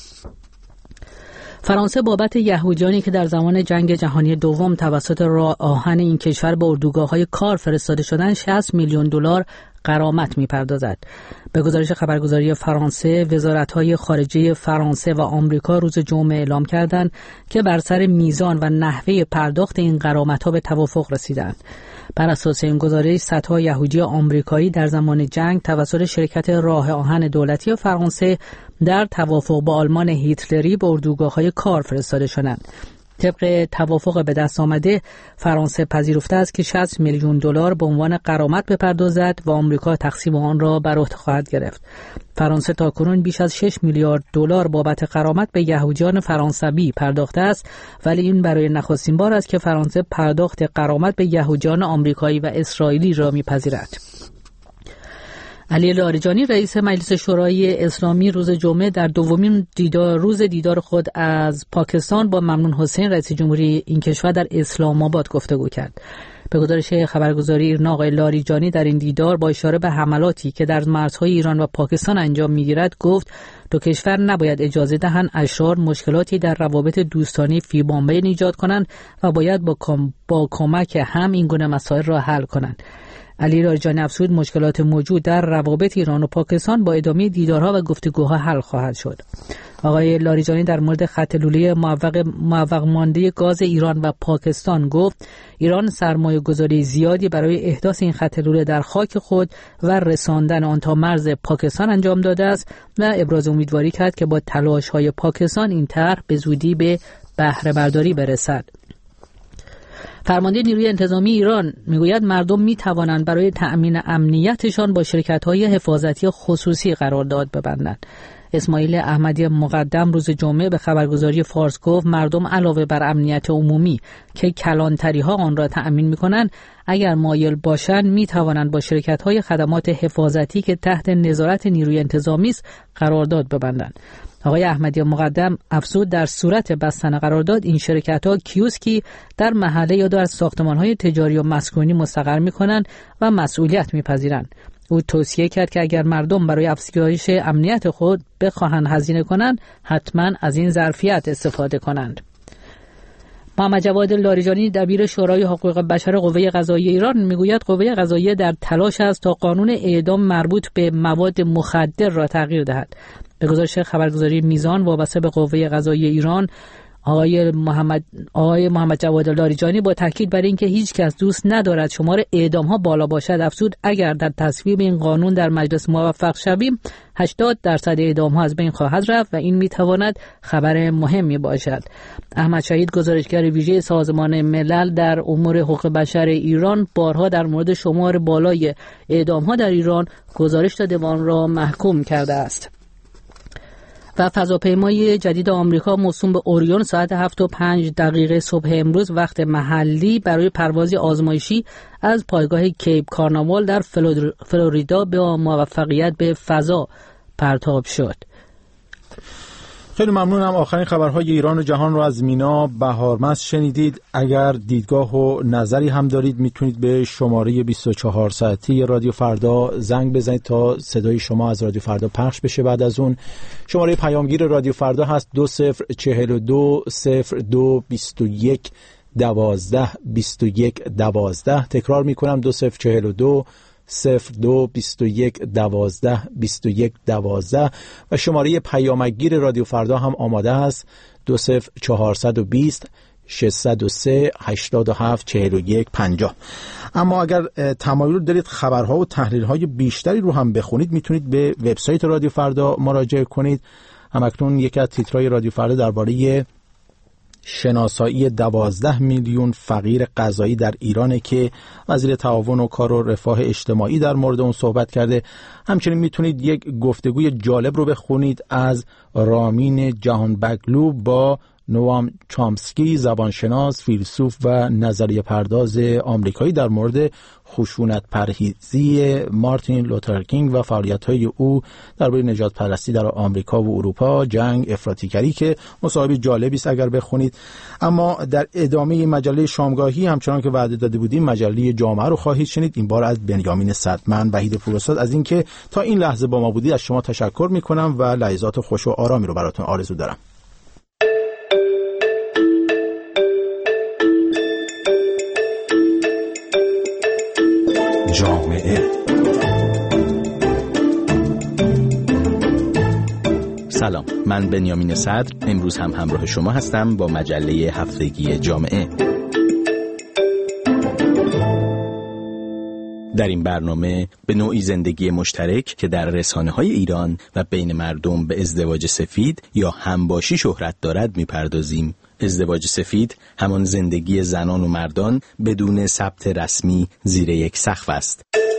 فرانسه بابت یهودیانی که در زمان جنگ جهانی دوم توسط راه آهن این کشور به اردوگاه‌های کار فرستاده شدند 60 میلیون دلار غرامت می‌پردازد. به گزارش خبرگزاری فرانسه، وزارت‌های خارجه فرانسه و آمریکا روز جمعه اعلام کردند که بر سر میزان و نحوه پرداخت این غرامت‌ها به توافق رسیدند. بر اساس این گزارش صدها یهودی آمریکایی در زمان جنگ توسط شرکت راه آهن دولتی فرانسه در توافق با آلمان هیتلری به اردوگاه‌های کار فرستاده شدند. طبق توافق به دست آمده، فرانسه پذیرفته است که 60 میلیون دلار به عنوان غرامت بپردازد و آمریکا تقسیم آن را بر عهده خواهد گرفت. فرانسه تاکنون بیش از 6 میلیارد دلار بابت غرامت به یهودیان فرانسوی پرداخته است، ولی این برای نخستین بار است که فرانسه پرداخت غرامت به یهودیان آمریکایی و اسرائیلی را می‌پذیرد. علی لاریجانی رئیس مجلس شورای اسلامی روز جمعه در دومین روز دیدار خود از پاکستان با ممنون حسین رئیس جمهوری این کشور در اسلام آباد گفتگو کرد. به گزارش خبرگزاری ایرنا، آقای لاریجانی در این دیدار با اشاره به حملاتی که در مرزهای ایران و پاکستان انجام می‌گیرد گفت دو کشور نباید اجازه دهند اشرار مشکلاتی در روابط دوستانه فی بامبین ایجاد کنند و باید با کمک هم این گونه مسائل را حل کنند. علی لاریجانی افزود مشکلات موجود در روابط ایران و پاکستان با ادامه دیدارها و گفتگوها حل خواهد شد. آقای لاریجانی در مورد خط لوله معوق مانده گاز ایران و پاکستان گفت ایران سرمایه گذاری زیادی برای احداث این خط لوله در خاک خود و رساندن آن تا مرز پاکستان انجام داده است و ابراز امیدواری کرد که با تلاش‌های پاکستان این طرح به زودی به بهره برداری برسد. فرمانده نیروی انتظامی ایران میگوید مردم میتوانند برای تأمین امنیتشان با شرکت‌های حفاظتی خصوصی قرارداد ببندند. اسماعیل احمدی مقدم روز جمعه به خبرگزاری فارس گفت مردم علاوه بر امنیت عمومی که کلانتری‌ها آن را تأمین می‌کنند، اگر مایل باشند میتوانند با شرکت‌های خدمات حفاظتی که تحت نظارت نیروی انتظامی است قرارداد ببندند. آقای احمدی مقدم افزود در صورت بستن قرارداد این شرکت‌ها کیوسکی در محله یا در ساختمان‌های تجاری و مسکونی مستقر می‌کنند و مسئولیت می‌پذیرند. او توصیه کرد که اگر مردم برای افزایش امنیت خود بخواهند هزینه کنند، حتما از این ظرفیت استفاده کنند. محمد جواد لاریجانی دبیر شورای حقوق بشر قوه قضاییه ایران میگوید قوه قضاییه در تلاش است تا قانون اعدام مربوط به مواد مخدر را تغییر دهد. به گزارش خبرگزاری میزان وابسته به قوه قضاییه ایران، آقای محمد جواد لاریجانی با تاکید بر اینکه هیچ کس دوست ندارد شمار اعدام ها بالا باشد افزود اگر در تصویب این قانون در مجلس موفق شویم 80% اعدام ها از بین خواهد رفت و این میتواند خبر مهمی باشد. احمد شهید گزارشگر ویژه سازمان ملل در امور حقوق بشر ایران بارها در مورد شمار بالای اعدام ها در ایران گزارش داده و آن را محکوم کرده است. و فضاپیمای جدید آمریکا موسوم به اوریون ساعت 7:05 صبح امروز وقت محلی برای پروازی آزمایشی از پایگاه کیپ کارناوال در فلوریدا به موفقیت به فضا پرتاب شد. خیلی ممنونم. آخرین خبرهای ایران و جهان رو از مینا بهارمست شنیدید. اگر دیدگاه و نظری هم دارید میتونید به شماره 24 ساعتی رادیو فردا زنگ بزنید تا صدای شما از رادیو فردا پخش بشه. بعد از اون شماره پیامگیر رادیو فردا هست 2042 02 21 12 21 12. تکرار میکنم 2042 02 21 12 21 12 و شماره پیامگیر رادیو فردا هم آماده است 20420 603 87 41 50. اما اگر تمایل دارید خبرها و تحلیل‌های بیشتری رو هم بخونید میتونید به وبسایت رادیو فردا مراجعه کنید. همکنون یکی از تیترهای رادیو فردا درباره شناسایی 12 میلیون فقیر غذایی در ایرانه که وزیر تعاون و کار و رفاه اجتماعی در مورد اون صحبت کرده. همچنین میتونید یک گفتگوی جالب رو بخونید از رامین جهانبگلو با نوام چامسکی، زبانشناس، فیلسوف و نظریه پرداز آمریکایی در مورد خشونت پرهیزی مارتین لوتر کینگ و فعالیت‌های او درباره نجات پرستی در آمریکا و اروپا، جنگ افراطیگری که مصاحبه جالبی است اگر بخونید. اما در ادامه مجله شامگاهی همچنان که وعده داده بودیم مجله جامعه رو خواهید شنید. این بار از بنیامین صدمن. وحید پوراستاد از اینکه تا این لحظه با ما بودید از شما تشکر می‌کنم و لحظات خوش و آرامی رو براتون آرزو دارم. جامعه. سلام، من بنیامین صدر امروز هم همراه شما هستم با مجله هفتگی جامعه. در این برنامه به نوعی زندگی مشترک که در رسانه‌های ایران و بین مردم به ازدواج سفید یا همباشی شهرت دارد می‌پردازیم. ازدواج سفید همان زندگی زنان و مردان بدون ثبت رسمی زیر یک سقف است.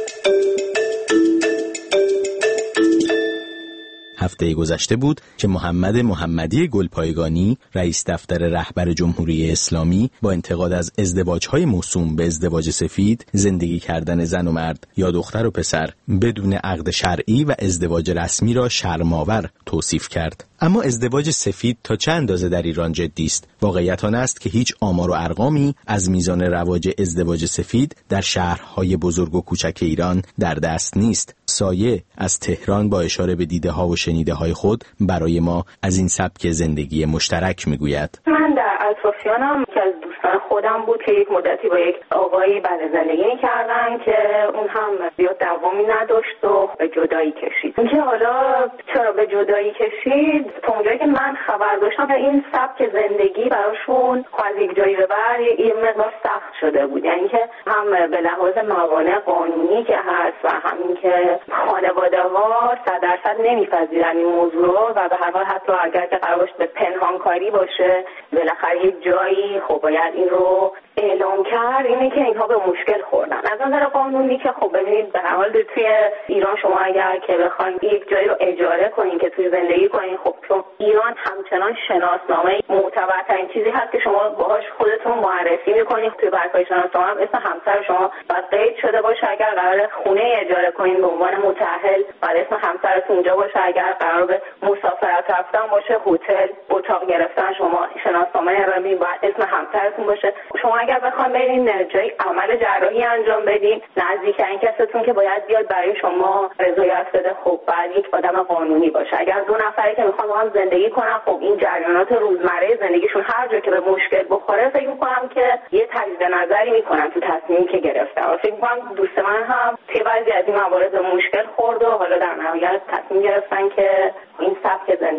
هفته گذشته بود که محمد محمدی گلپایگانی رئیس دفتر رهبر جمهوری اسلامی با انتقاد از ازدواج‌های موسوم به ازدواج سفید، زندگی کردن زن و مرد یا دختر و پسر بدون عقد شرعی و ازدواج رسمی را شرم‌آور توصیف کرد. اما ازدواج سفید تا چه اندازه در ایران جدی است؟ واقعیت آن است که هیچ آمار و ارقامی از میزان رواج ازدواج سفید در شهرهای بزرگ و کوچک ایران در دست نیست. سایه از تهران با اشاره به دیده ها و شنیده های خود برای ما از این سبک زندگی مشترک میگوید. من در اطرافیانم که از دوستان خودم بود که یک مدتی با یک آقایی بعد زندگی کردن که اون هم زیاد دوامی نداشت و به جدایی کشید. اینکه حالا چرا به جدایی کشید، تا اونجایی که من خبر داشتم این سبک زندگی براشون از یک جایی به بعد یه مقدار سخت شده بود. یعنی که هم به لحاظ موانع قانونی که هست و همین که خانواده ها 100% نمیپذیرن این موضوع رو و به هر حال حتی اگر که قرار باشه به پنهانکاری باشه بالاخره یک جایی خب باید این رو اعلام کرد. اینه که اینها به مشکل خوردن از نظر قانونی. که خب ببینید به هر حال توی ایران شما اگر که بخواید یک جایی رو اجاره کنین که توی زندگی کنین، خب چون ایران همچنان شناسنامه معتبرترین چیزی هست که شما باهاش خودتون معرفی میکنید. توی برگه شناسنامه هم اسم همسر شما باید قید شده باشه. اگر قرار خونه اجاره کنین به عنوان متأهل باید اسم همسرتون اونجا باشه. اگر قرار به مسافرت رفتن باشه، هتل اتاق گرفتن، شما شناسنامه ارائه باید اسم همسرتون باشه. شما اگر بخواید برین جای عمل جراحی انجام بدین، نزدیکترین کستون که باید بیاد برای شما رضایت بده خب باید یک آدم قانونی باشه. اگر دو نفری که میخوان با هم زندگی کنن، خب این جریانات روزمره زندگیشون هر جا که به مشکل بخوره فکر میکنم که یه تجدید نظری میکنن تو تصمیمی که گرفتن. و فکر میکنم دوست من هم توی بعضی از این موارد به مشکل خورد و حالا در نهایت تصمیم گرفتن که این سبک زندگی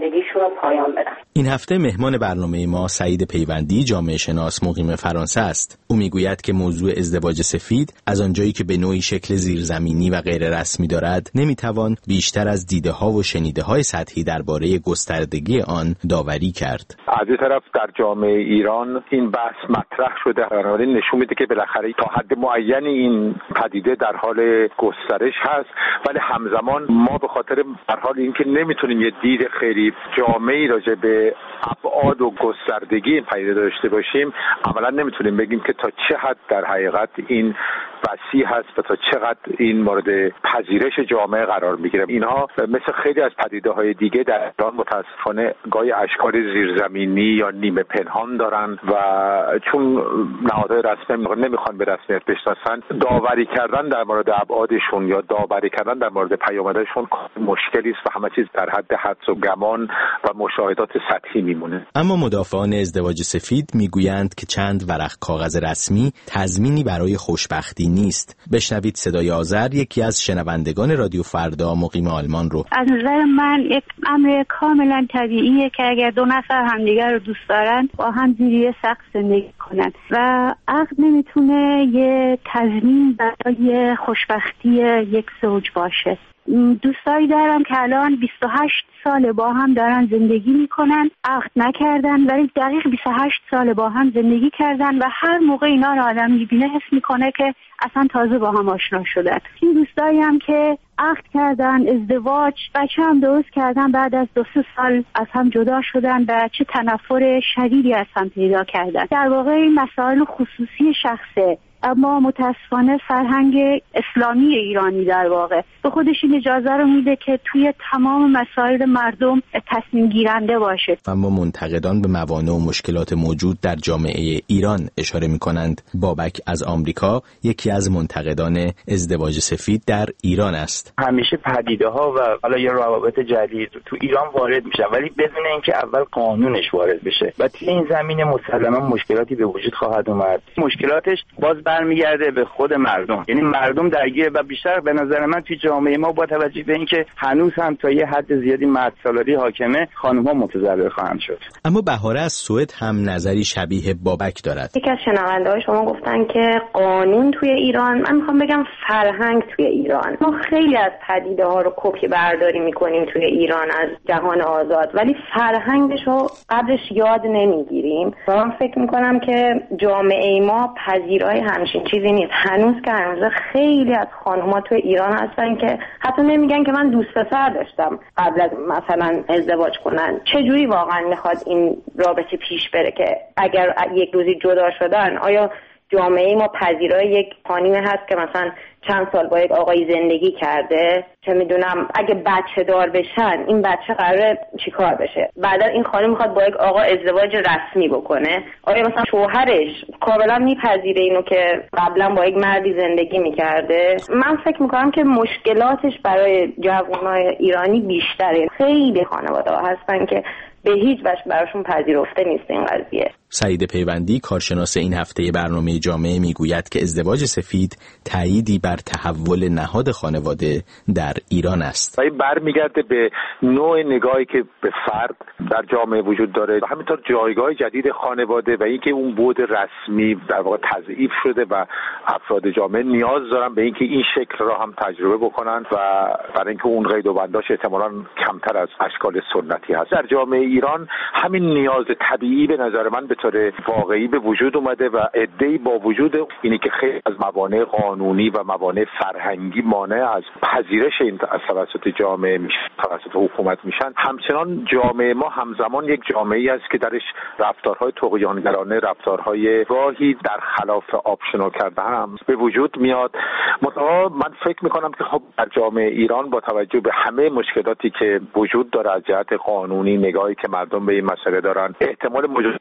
زندگیشون رو پایان بدن. این هفته مهمان برنامه ما سعید پیوندی، جامعه شناس مقیم فرانسه است. او میگوید که موضوع ازدواج سفید از آنجایی که به نوعی شکل زیرزمینی و غیر رسمی دارد، نمیتوان بیشتر از دیده ها و شنیده های سطحی درباره گستردگی آن داوری کرد. از این طرف در جامعه ایران این بحث مطرح شده، بنابراین نشون میده که بالاخره تا حد معینی این پدیده در حال گسترش هست، ولی همزمان ما به خاطر در حال اینکه نمیتونیم یه دید خیلی جامعی راجع به ابعاد و گستردگی این پدیده داشته باشیم، عملا نمیتونیم بگیم که تا چه حد در حقیقت این وسیع هست و تا چقدر این مورد پذیرش جامعه قرار میگیره. اینها مثل خیلی از پدیده‌های دیگه در ایران متاسفانه گاهی اشکال زیرزمینی یا نیمه پنهان دارن و چون نهادهای رسمی نمیخوان به رسمیت بشناسن، داوری کردن در مورد ابعادشون یا داوری کردن در مورد پیامدشون مشکلی است و همه چیز در حد حدس و گمان و مشاهدات سطحی میمونه. اما مدافعان ازدواج سفید میگویند که چند ورق کاغذ رسمی تضمینی برای خوشبختی نیست. بشنوید صدای آذر، یکی از شنوندگان رادیو فردا مقیم آلمان رو. از نظر من یک امر کاملا طبیعیه که اگر دو نفر همدیگر رو دوست دارن با هم زیر یه سقف زندگی کنن و عقد نمیتونه یه تضمین برای خوشبختی یک زوج باشه. دوستایی دارم که الان 28 سال با هم دارن زندگی میکنن، عقد نکردن، ولی دقیق 28 سال با هم زندگی کردن و هر موقع اینا رو آدم میبینه حس میکنه که اصلا تازه با هم آشنا شدن. این دوستایی هم که عقد کردن، ازدواج، بچه هم درست کردن، بعد از 2-3 سال از هم جدا شدن و چه تنفر شدیدی از هم پیدا کردن. در واقع این مسائل خصوصی شخصه، اما متاسفانه فرهنگ اسلامی ایرانی در واقع به خودش این اجازه رو میده که توی تمام مسائل مردم تصمیم گیرنده باشه. اما منتقدان به موانع و مشکلات موجود در جامعه ایران اشاره میکنند. بابک از آمریکا یکی از منتقدان ازدواج سفید در ایران است. همیشه پدیده ها و حالا یه روابط جدید تو ایران وارد میشن، ولی بدون اینکه اول قانونش وارد بشه و توی این زمینه مسلما مشکلاتی به وجود خواهد اومد. مشکلاتش باز برمیگرده به خود مردم، یعنی مردم درگیر و بیشتر به نظر من توی جامعه ما با توجه به اینکه هنوز هم تا یه حد زیادی مردسالاری حاکمه، خانم‌ها متضرر خواهند شد. اما بهاره از سوئد هم نظری شبیه بابک دارد. یکی از شنونده‌های شما گفتن که قانون توی ایران، من میخوام بگم فرهنگ توی ایران. ما خیلی از پدیده ها رو کپی برداری میکنیم توی ایران از جهان آزاد، ولی فرهنگش رو قبلش یاد نمیگیریم. من فکر میکنم که جامعه ما پذیرای همچین چیزی نیست. هنوز که هنوز خیلی از خانم‌ها توی ایران هستن که حتی نمیگن که من دوست پسر داشتم قبل از مثلا ازدواج کنن. چجوری واقعا میخواد این رابطه پیش بره که اگر یک روزی جدا شدن، آیا جامعه ما پذیرای یک خانمی هست که مثلا چند سال با یک آقای زندگی کرده، چه میدونم اگه بچه دار بشن این بچه قراره چیکار بشه؟ بعدا این خانم میخواد با یک آقا ازدواج رسمی بکنه، آیا مثلا شوهرش کاملا میپذیره اینو که قبلا با یک مردی زندگی میکرده؟ من فکر میکنم که مشکلاتش برای جوانای ایرانی بیشتره. خیلی خانواده ها هستن که به هیچ وجه براشون پذیرفته نیست این قضیه. سعید پیوندی، کارشناس این هفته برنامه جامعه، میگوید که ازدواج سفید تأییدی بر تحول نهاد خانواده در ایران است. و برمیگرده به نوع نگاهی که به فرد در جامعه وجود داره و همینطور جایگاه جدید خانواده و اینکه اون بعد رسمی در واقع تضعیف شده و افراد جامعه نیاز دارن به اینکه این شکل را هم تجربه بکنن و برای اینکه اون قید و بنداش احتمالاً کمتر از اشکال سنتی هست. در جامعه ایران همین نیاز طبیعی به نظر من به طور واقعی به وجود اومده و عده‌ای با وجود اینی که خیلی از موانع قانونی و موانع فرهنگی مانع از پذیرش این از توسط جامعه میشه، توسط حکومت میشن، همچنان جامعه ما همزمان یک جامعه‌ای است که درش رفتارهای طغیانگرانه، رفتارهای راهی در خلاف آپشنال کردن هم به وجود میاد. مثلا من فکر میکنم که خب در جامعه ایران با توجه به همه مشکلاتی که وجود داره از جهت قانونی، نگاهی که مردم به این مسئله دارن، احتمال مجازات و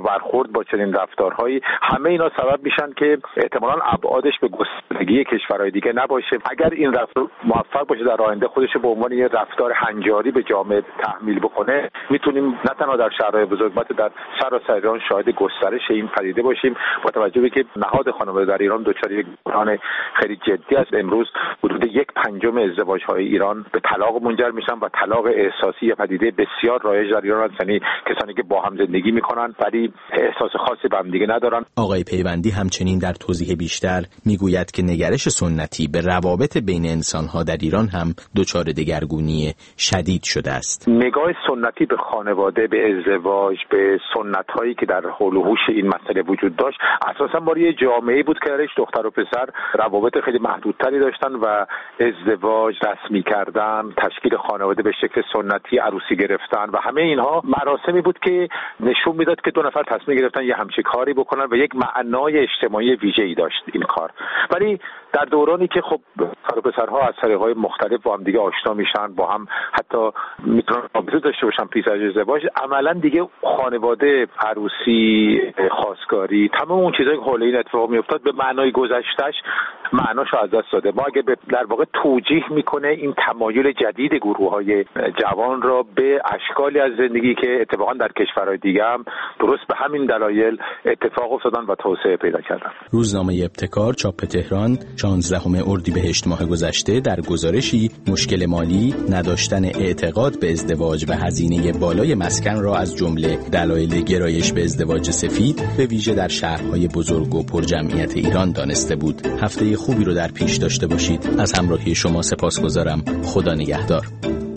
برخورد با چنین رفتارهایی، همه اینا سبب میشن که احتمالاً ابعادش به گستردگی کشورهای دیگه نباشه. اگر این رفتار موفق باشه در آینده خودش به عنوان یه رفتار هنجاری به جامعه تحمیل بکنه، میتونیم نه تنها در شهرهای بزرگ بلکه در سراسر ایران شاهد گسترش این پدیده باشیم. با توجه به که نهاد خانواده در ایران دچار یک بحران خیلی جدی است، امروز حدود 1/5 ازدواج‌های ایران به طلاق منجر میشن و طلاق احساسی یه پدیده بسیار رایج در ایران است، یعنی کسانی که با هم زندگی میکنن ولی احساس خاصی به هم دیگه ندارن. آقای پیوندی همچنین در توضیح بیشتر میگوید که نگرش سنتی به روابط بین انسان‌ها در ایران هم دچار دگرگونی شدید شده است. نگاه سنتی به خانواده، به ازدواج، به سنت‌هایی که در حول و حوش این مسئله وجود داشت، اساساً ما یه جامعه‌ای بود که درش دختر و پسر روابط خیلی محدودتری داشتن و ازدواج رسمی کردن، تشکیل خانواده به شکل سنتی، عروسی گرفتن و همه اینها مراسمی بود که نشون میداد که دو نفر تصمیم گرفتن یه همچین کاری بکنن و یک معنای اجتماعی ویژه‌ای داشت این کار. ولی در دورانی که خب دختر و پسرها از طریق‌های مختلف با هم دیگه آشنا میشن، با هم حتی میتونن رابطه داشته باشن پیش از ازدواج، عملاً دیگه خانواده، عروسی، خواستگاری، تمام اون چیزایی که حول این اتفاق میافتاد به معنای گذشته‌اش معناشو از دست داده. ما اگه در واقع توجیه میکنه این تمایل جدید گروه‌های جوان را به اشکالی از زندگی که اتفاقا در کشورهای دیگه هم درست به همین دلایل اتفاق افتادن و توسعه پیدا کردن. روزنامه ابتکار چاپ تهران 16 اردیبهشت ماه گذشته در گزارشی مشکل مالی، نداشتن اعتقاد به ازدواج و هزینه بالای مسکن را از جمله دلایل گرایش به ازدواج سفید به ویژه در شهرهای بزرگ و پرجمعیت ایران دانسته بود. هفته خوبی رو در پیش داشته باشید. از همراهی شما سپاسگزارم. خدا نگهدار.